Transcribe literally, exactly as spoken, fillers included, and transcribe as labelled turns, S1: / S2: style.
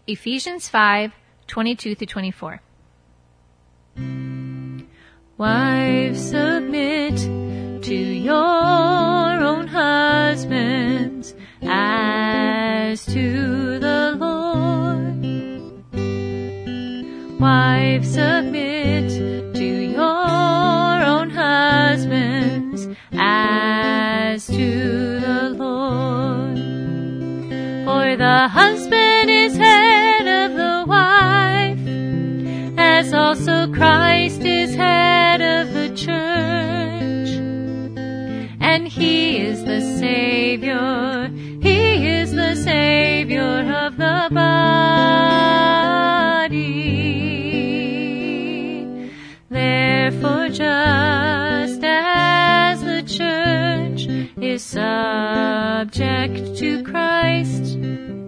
S1: Ephesians five, twenty-two through twenty-four. Wives, submit to your own husbands as to the Lord. Wives, submit to your own husbands as to the Lord. For the husband is head of the wife, as also Christ is head of the church. And he is the Savior, he is the Savior of the body. Therefore, just as the church is subject to Christ,